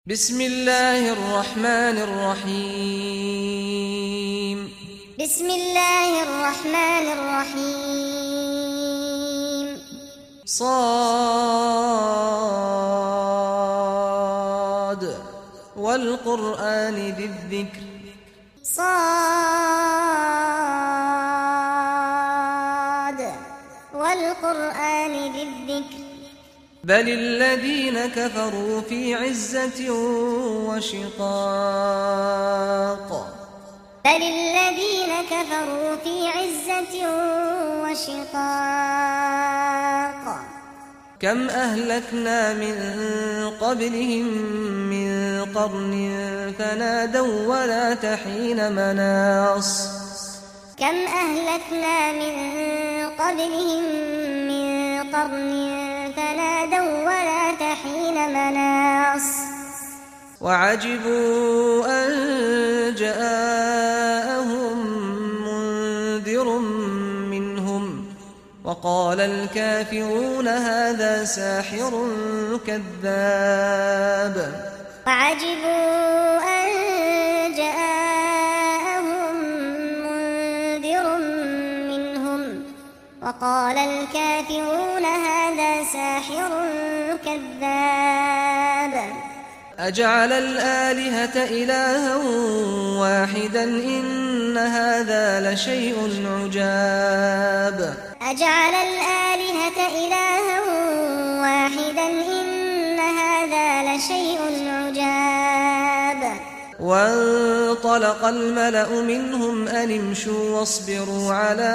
بسم الله الرحمن الرحيم. بسم الله الرحمن الرحيم. صاد والقرآن ذي الذكر. صاد والقرآن ذي الذكر. بل الذين كفروا في عزة وشقاق. بل الذين كفروا في عزة وشقاق. كم أهلكنا من قبلهم من قرن فنادوا ولا تحين مناص. كم أهلكنا من قبلهم من قرن فنادوا ولا تحين مناص. وعجبوا أن جاءهم منذر منهم وقال الكافرون هذا ساحر كذاب. وعجبوا أن جاءهم منذر منهم وقال الكافرون هذا ساحر كذاب. أجعل الآلهة إلها واحدا إن هذا لشيء عجاب. أجعل الآلهة إلها واحدا إن هذا لشيء عجاب. وانطلق الملأ منهم أن امشوا واصبروا على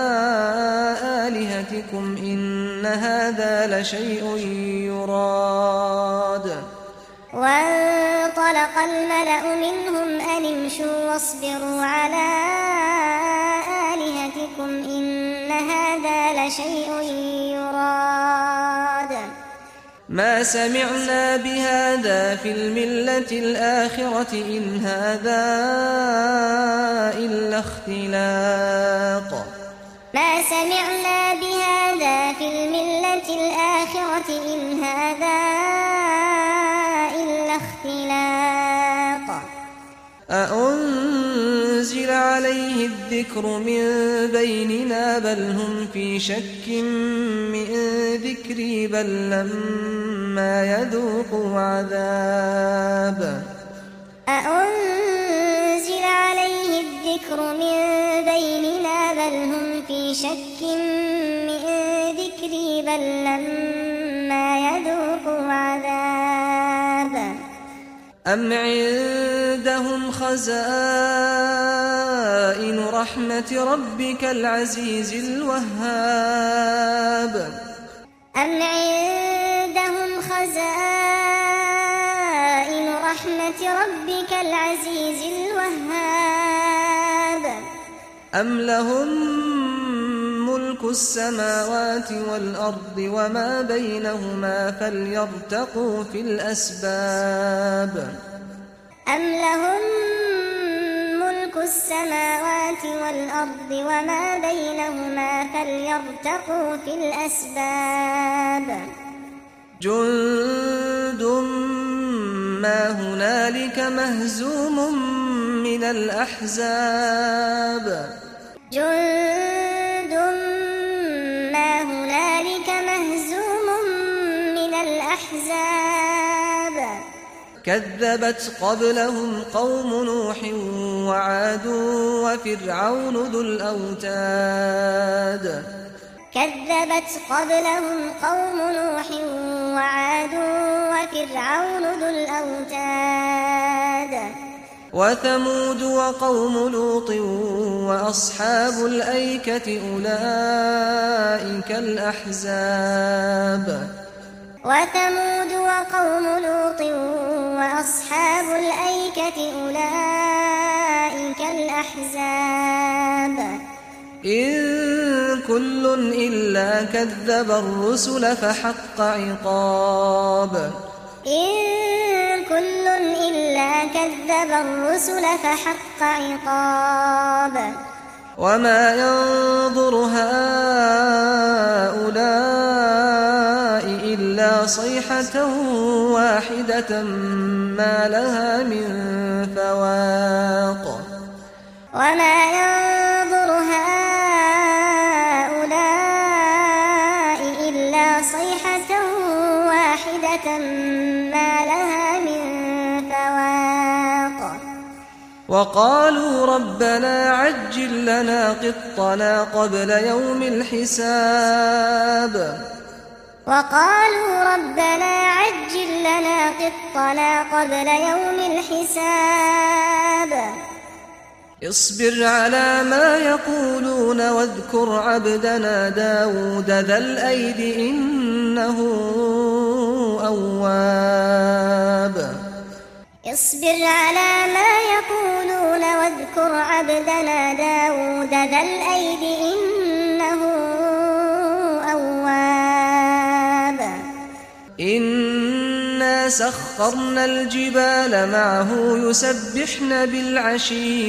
آلهتكم إن هذا لشيء يراد. وانطلق الملأ منهم أن امشوا واصبروا على آلهتكم إن هذا لشيء يراد. ما سمعنا بهذا في الملة الآخرة إن هذا إلا اختلاق. ما سمعنا بهذا في الملة الآخرة إن هذا إلا اختلاق. أأنزل عليه الذكر من بيننا بل هم في شك من ذكري بل لما يذوقوا عذاب. أأنزل عليه الذكر من بيننا بل هم في شك من ذكري بل لما يذوقوا عذاب. أم عندهم خزائن رحمة ربك العزيز الوهاب. أم عندهم خزائن رحمة ربك العزيز الوهاب. أم لهم ملك السماوات والأرض وما بينهما فليرتقوا في الأسباب. أم لهم ملك السماوات والأرض وما بينهما فليرتقوا في الأسباب. جند ما هنالك مهزوم من الأحزاب. جند ما هنالك مهزوم من الأحزاب. كذبت قبلهم قوم نوح وعاد وفرعون ذو الأوتاد. كذبت قبلهم قوم نوح وعاد وفرعون ذو الأوتاد. وثمود وقوم لوط وأصحاب الأيكة أولئك الأحزاب. وثمود وقوم لوط وأصحاب الأيكة أولئك الأحزاب. إن كل إلا كذب الرسل فحق عقاب. إن كل إلا كذب الرسل فحق عقاب. وما ينظر هؤلاء إلا إلا صيحة واحدة ما لها من فواق وما ينظر هؤلاء إلا صيحة واحدة ما لها من فواق وقالوا ربنا عجل لنا قطنا قبل يوم الحساب وقالوا ربنا عجل لنا قطنا قبل يوم الحساب اصبر على ما يقولون واذكر عبدنا داود ذا الأيد إنه أواب اصبر على ما يقولون واذكر عبدنا داود ذا الأيد إنه أواب إنا سخرنا الجبال معه يسبحن بالعشي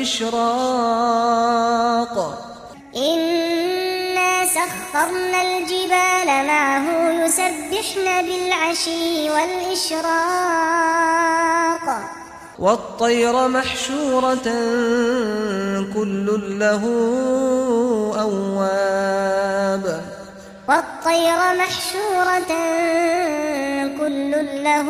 والإشراق إنا سخرنا الجبال معه يسبحن بالعشي والإشراق والطير محشورة كل له أواب والطير محشورة كل له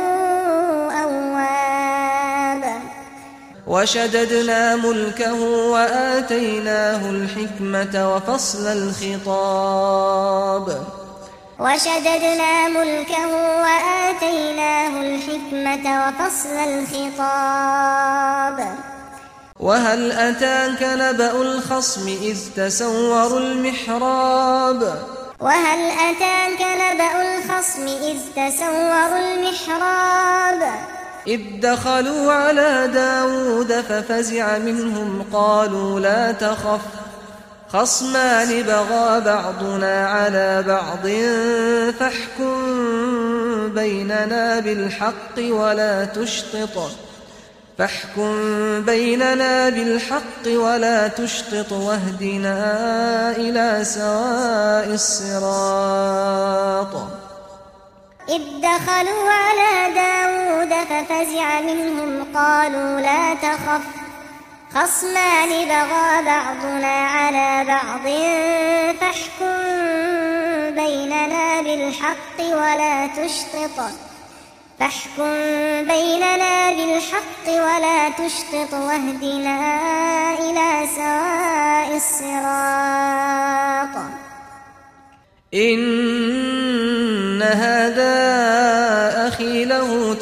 أواب وشددنا ملكه وآتيناه الحكمة وفصل الخطاب وشددنا ملكه وآتيناه الحكمة وفصل الخطاب وهل أتاك نبأ الخصم إذ تسوروا المحراب وهل أتاك نبأ الخصم إذ تسوروا المحراب إذ دخلوا على داود ففزع منهم قالوا لا تخف خصمان بغى بعضنا على بعض فاحكم بيننا بالحق ولا تشطط واهدنا إلى سواء الصراط إذ دخلوا على داود ففزع منهم قالوا لا تخف خصمان بغى بعضنا على بعض فاحكم بيننا بالحق ولا تشطط واهدنا إلى سواء الصراط إن هذا أخي له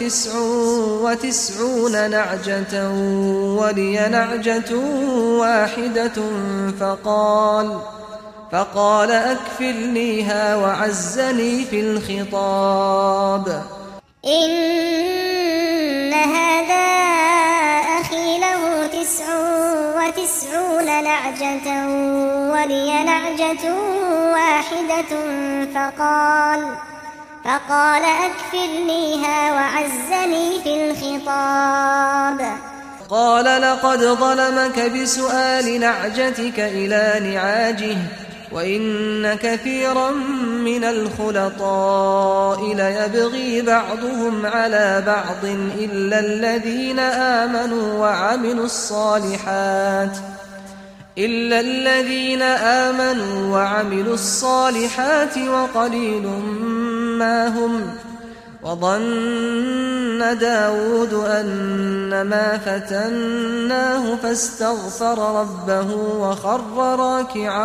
99 نعجة ولي نعجة واحدة فقال أكفلنيها وعزني في الخطاب إن هذا أخي له 99 نعجة ولي نعجة واحدة فقال أكفلنيها وعزني في الخطاب قال لقد ظلمك بسؤال نعجتك إلى نعاجه وإن كثيرا من الخلطاء ليبغي بعضهم على بعض إلا الذين آمنوا وعملوا الصالحات وقليل ما هم وظن داود أنما فتناه فاستغفر ربه وخر راكعا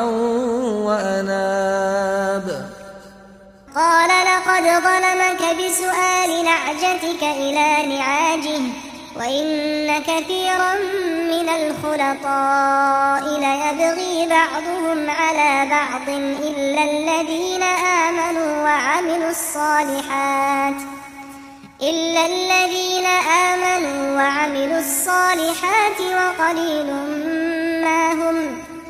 وأناب قال لقد ظلمك بسؤال نعجتك إلى نعاجه وإن كثيرا من الخلطاء ليبغي بعضهم على بعض إلا الذين آمنوا وعملوا الصالحات وقليل ما هم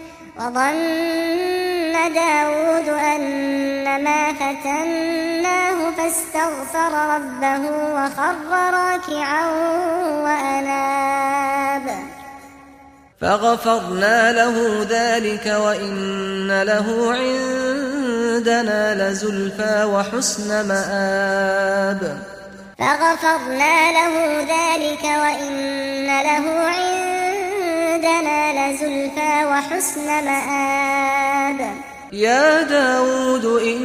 وظن داود أنما فتناه فاستغفر ربه وخر راكعا وأناب فغفرنا له ذلك وإن له عندنا لزلفى وحسن مآب فغفرنا له ذلك وإن له عندنا لزلفى وحسن مآب يا داود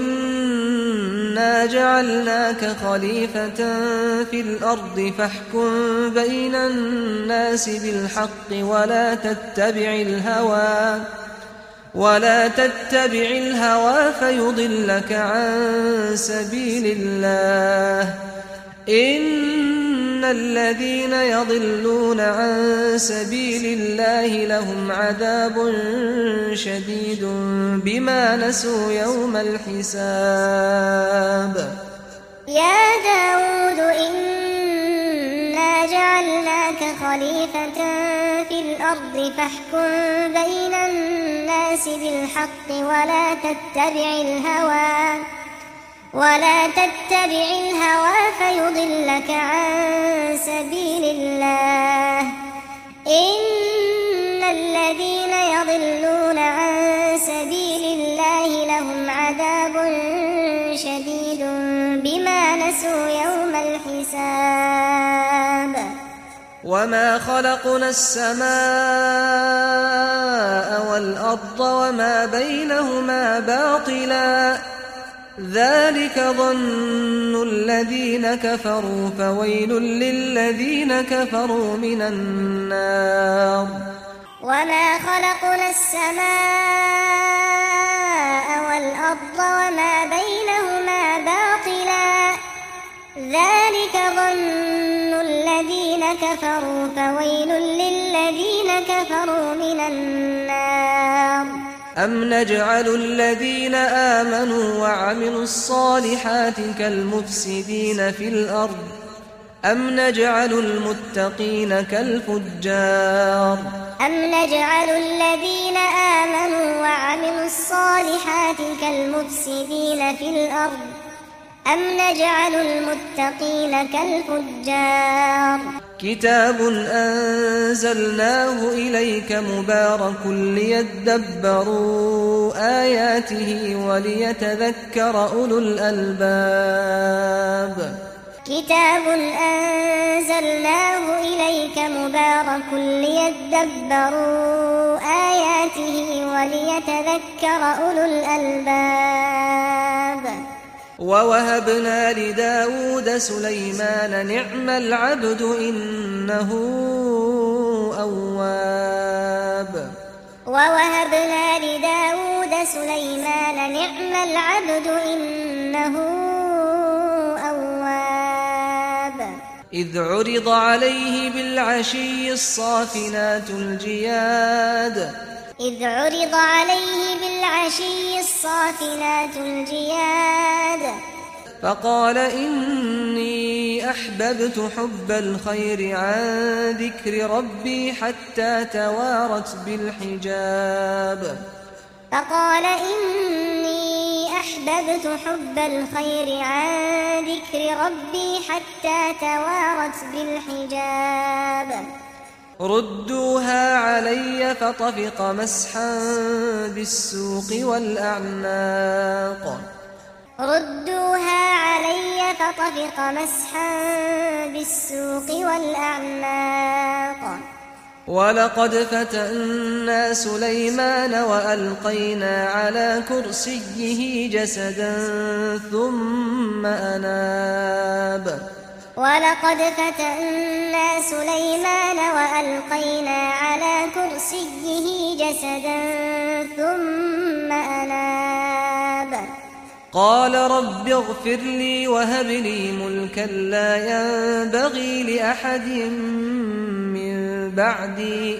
إنا جعلناك خليفة في الأرض فاحكم بين الناس بالحق ولا تتبع الهوى فيضلك عن سبيل الله إن الذين يضلون عن سبيل الله لهم عذاب شديد بما نسوا يوم الحساب يا داود إنا جعلناك خليفة في الأرض فاحكم بين الناس بالحق ولا تتبع الهوى فيضلك عن سبيل الله إن الذين يضلون عن سبيل الله لهم عذاب شديد بما نسوا يوم الحساب وما خلقنا السماء والأرض وما بينهما باطلا ذلك ظن الذين كفروا فويل للذين كفروا من النار وما خلقنا السماء والأرض وما بينهما باطلا ذلك ظن الذين كفروا فويل للذين كفروا من النار أم نجعل الذين آمنوا وعملوا الصالحات كالمفسدين في الأرض أم نجعل المتقين كالفجار أم نجعل الذين آمنوا وعملوا الصالحات كالمفسدين في الأرض أم نجعل المتقين كالفجار كتاب أنزلناه إليك مبارك ليدبروا آياته وليتذكر أولو الألباب كتاب أنزلناه إليك مبارك ليدبروا آياته وليتذكر أولو الألباب ووهبنا لداود سليمان نعم العبد إنه أواب ووهبنا لداود سليمان نعم العبد إنه أواب إذ عرض عليه بالعشي الصافنات الجياد فقال إني أحببت حب الخير عن ذكر ربي حتى توارت بالحجاب ردوها علي فطفق مسحا بالسوق والأعناق ولقد فتنا سليمان وألقينا على كرسيه جسدا ثم أناب قال رب اغفر لي وهب لي ملكا لا ينبغي لأحد من بعدي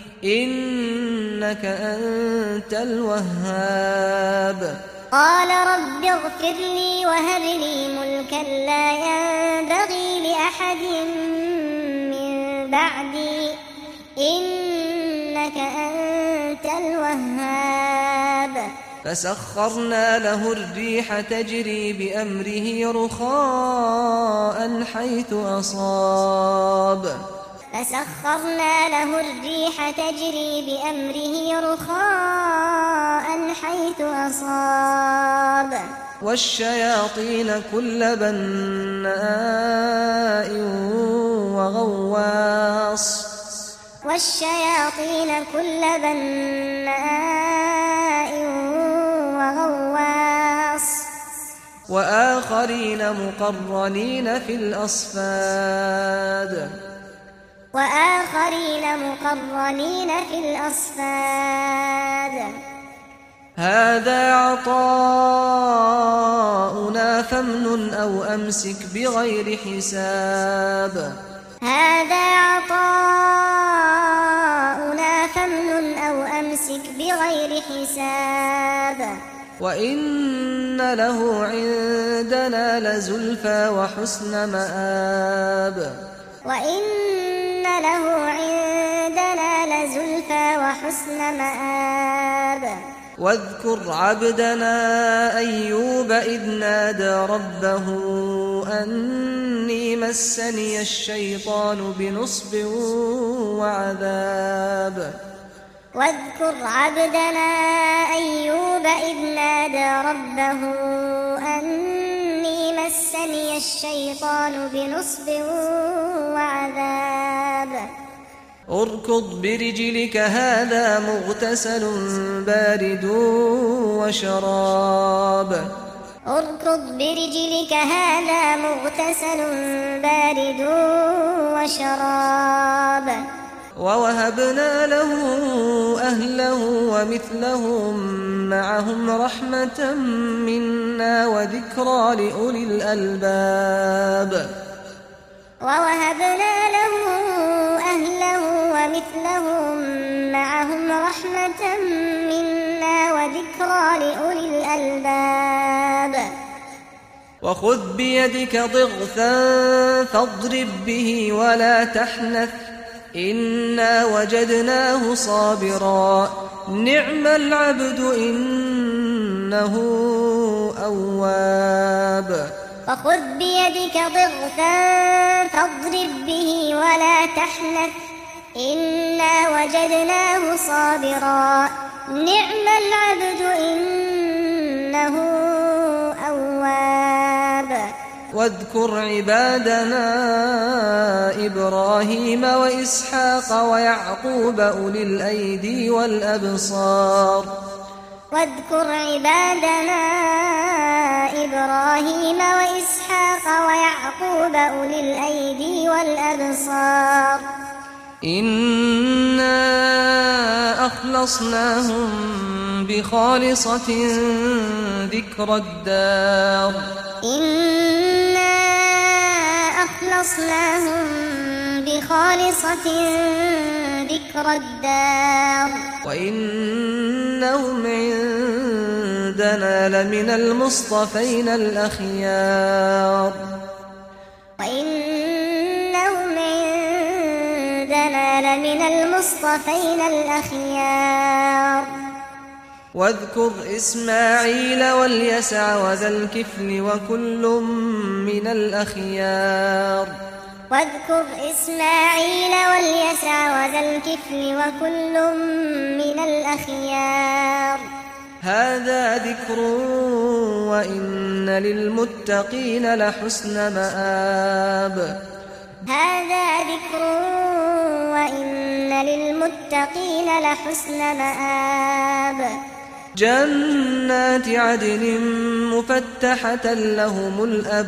إنك أنت الوهاب قال رب اغفر لي وهب لي ملكا لا ينبغي لأحد من بعدي إنك أنت الوهاب فسخرنا له الريح تجري بأمره رخاء حيث أصاب فسخرنا له الريح تجري بأمره رخاء حيث أصاب والشياطين كل بناء وغواص والشياطين كل بناء وغواص وآخرين مقرنين في الأصفاد هذا عطاؤنا فامنن أو أمسك بغير حساب وإن له عندنا لزلفى وحسن مآب واذكر عبدنا أيوب إذ نادى ربه أني مسني الشيطان بنصب وعذاب اركض برجلك هذا مغتسل بارد وشراب ووهبنا له أهله ومثلهم معهم رحمة منا وذكرى لأولي الألباب وخذ بيدك ضغثا فاضرب به ولا تحنث إنا وجدناه صابرا نعم العبد إنه أواب واذكر عبادنا إبراهيم وإسحاق ويعقوب أولي الأيدي والأبصار إنا أخلصناهم بخالصة ذكر الدار وإنهم عندنا لمن المصطفين الأخيار واذكر إسماعيل واليسع وذا الكفل وكل من الأخيار هذا ذكر وإن للمتقين لحسن مآب جنات عدن مفتحة لهم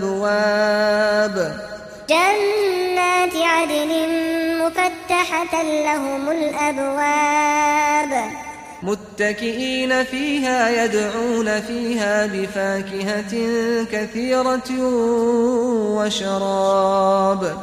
الأبواب متكئين فيها يدعون فيها بفاكهة كثيرة وشراب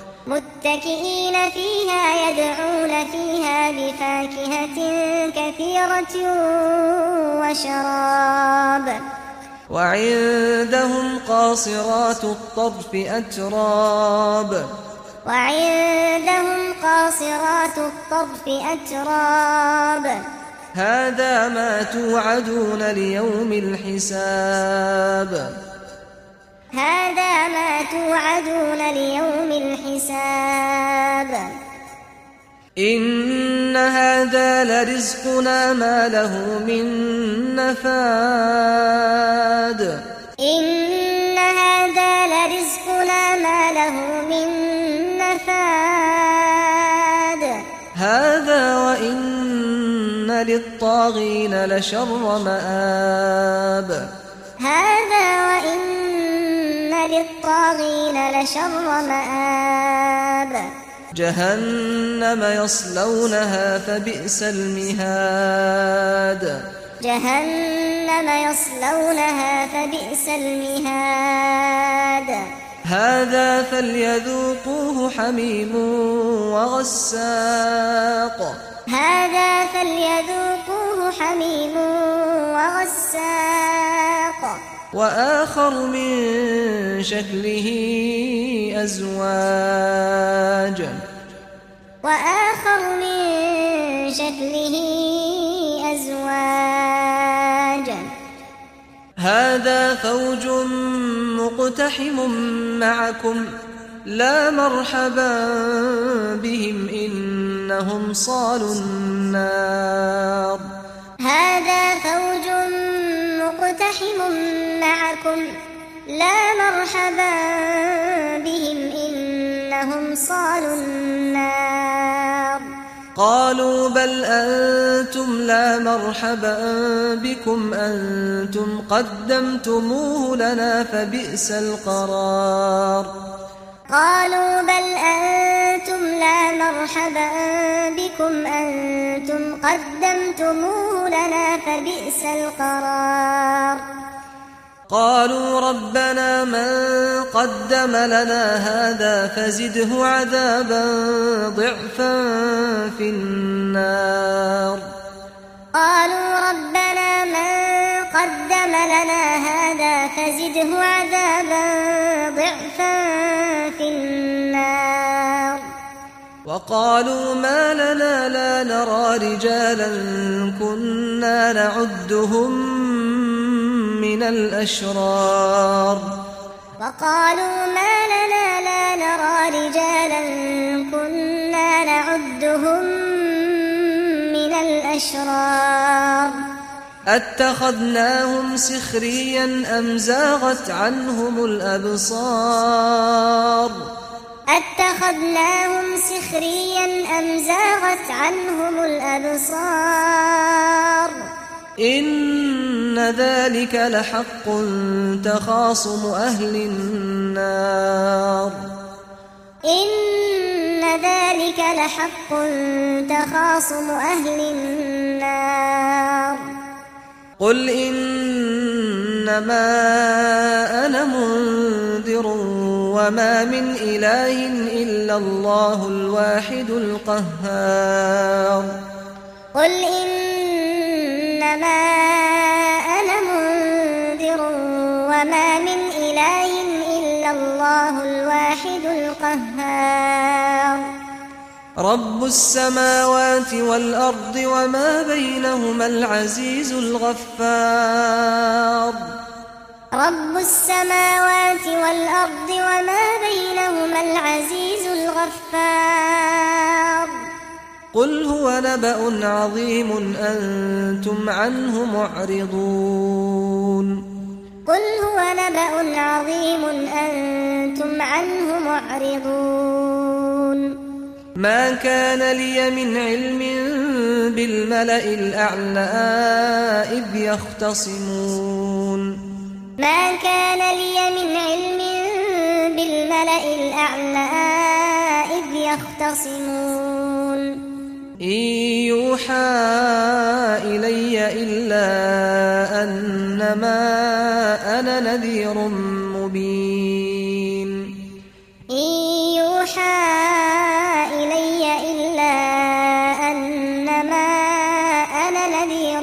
وعندهم قاصرات الطرف أتراب هذا ما توعدون ليوم الحساب إن هذا لرزقنا ما له من نفاد إن هذا لرزقنا ما له من نفاد هذا وإن للطاغين لشر مآب هذا وإن للطاغين لشر مآب جهنم يصلونها فبئس المهاد جهنم يصلونها فبئس المهاد هذا فليذوقوه حميم وغساق هذا فليذوقوه حميم وغساق وآخر من شكله أزواج وآخر من شكله أزواج هذا فوج مقتحم معكم لا مرحبا بهم إنهم صالوا النار هذا فوج مقتحم معكم لا مرحبا بهم إنهم صالوا النار قالوا بل أنتم لا مرحبا بكم أنتم قدمتموه لنا فبئس القرار قالوا بل أنتم لا مرحبا بكم أنتم قدمتموه لنا فبئس القرار قالوا ربنا من قدم لنا هذا فزده عذابا ضعفا في النار قالوا ربنا من قدم لنا هذا فزده عذابا ضعفا في النار وقالوا ما لنا لا نرى رجالا كنا نعدهم من الأشرار وقالوا ما لنا لا نرى رجالا كنا نعدهم من الأشرار أتخذناهم سخريا أم زاغت عنهم الأبصار أتخذناهم سخريا أم زاغت عنهم الأبصار إن ذلك لحق تخاصم أهل النار إن ذلك لحق تخاصم أهل النار قل إنما أنا منذر وما من إله إلا الله الواحد القهار قل إنما أنا منذر وما من إله إلا الله الواحد القهار رب السماوات والأرض وما بينهما العزيز الغفار رب السماوات والأرض وما بينهما العزيز الغفار قل هو نبأ عظيم أنتم عنه معرضون قل هو نبأ عظيم أنتم عنه معرضون ما كان لي من علم بالملأ الأعلى إذ يختصمون ما كان لي من علم بالملأ الأعلى إذ يختصمون إن يوحى إلي إلا أنما أنا نذير مبين إن يوحى إلي إلا أنما أنا نذير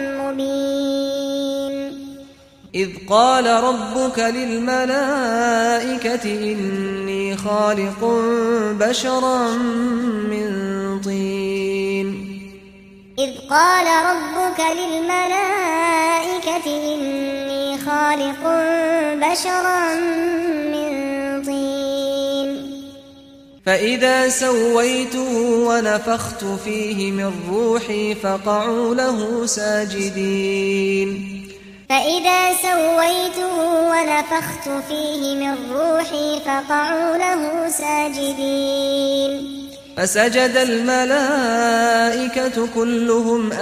مبين إذ قال ربك للملائكة إني خالق بشرا من طين إذ قال ربك للملائكة إني خالق بشرا من طين فإذا سويته ونفخت فيه من روحي فقعوا له ساجدين فإذا سويته ونفخت فيه من روحي فقعوا له ساجدين فسجد الملائكة كلهم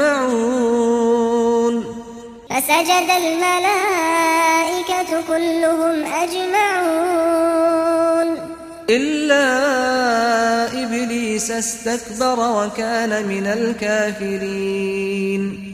أجمعون فسجد الملائكة كلهم أجمعون إلا إبليس استكبر وكان من الكافرين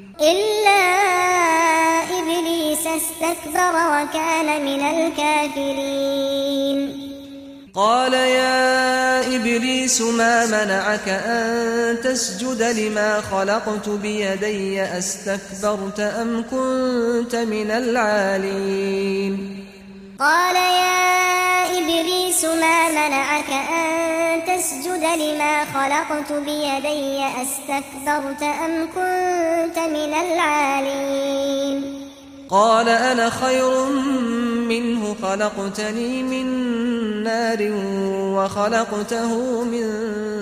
وكان من الكافرين قال يا إبليس ما منعك أن تسجد لما خلقت بيدي أستكبرت أم كنت من العالين قال يا إبليس ما منعك أن تسجد لما خلقت بيدي أستكبرت أم كنت من العالين قال أنا خير منه خلقتني من نار وخلقته من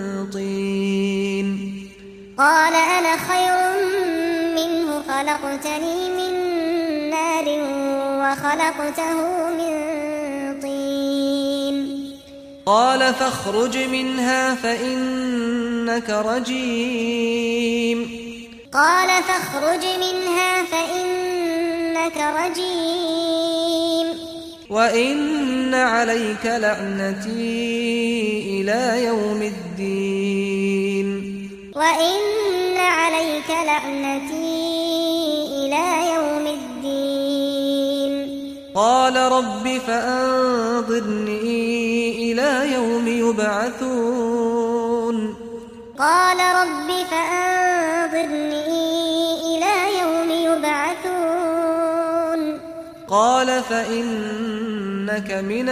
طين قال أنا خير منه خلقتني من نار وخلقته من طين قال فاخرج منها فإنك رجيم قال فاخرج منها فإنك رجيم وإن عليك لعنتي إلى يوم الدين وإن عليك لعنتي إلى يوم الدين قال رب فأنظرني إلى يوم يبعثون قال رب فأنظرني إلى يوم يبعثون قال فإنك من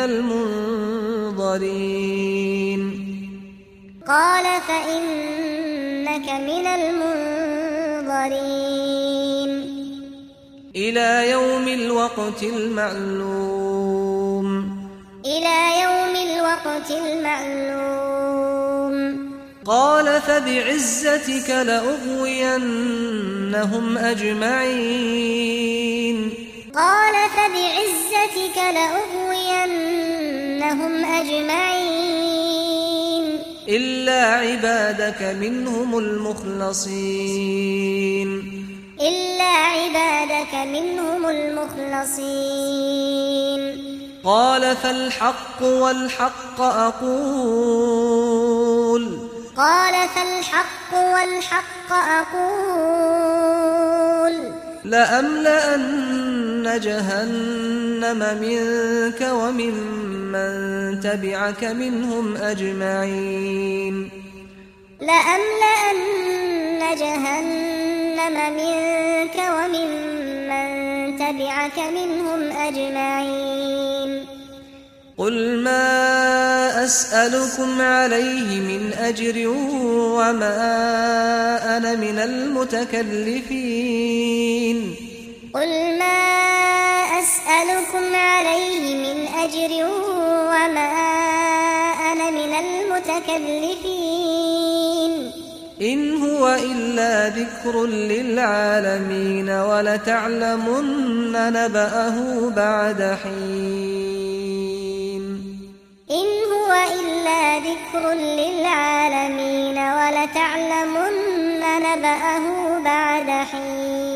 المنظرين قال فإنك من المنظرين إلى يوم الوقت المعلوم إلى يوم الوقت المعلوم قال فبعزتك لأغوينهم أجمعين قال فبعزتك لأغوينهم أجمعين إلا عبادك منهم المخلصين إلا عبادك منهم المخلصين قال فالحق والحق أقول قال فالحق والحق أقول لأملأن جهنم منك وممن تبعك منهم أجمعين لأملأن جهنم منك وممن تبعك منهم أجمعين قل ما أسألكم عليه من أجر وما أنا من المتكلفين قل ما أسألكم عليه من أجر وما أنا من المتكلفين إن هو إلا ذكر للعالمين ولتعلمن نبأه بعد حين إن هو إلا ذكر للعالمين ولتعلمن نبأه بعد حين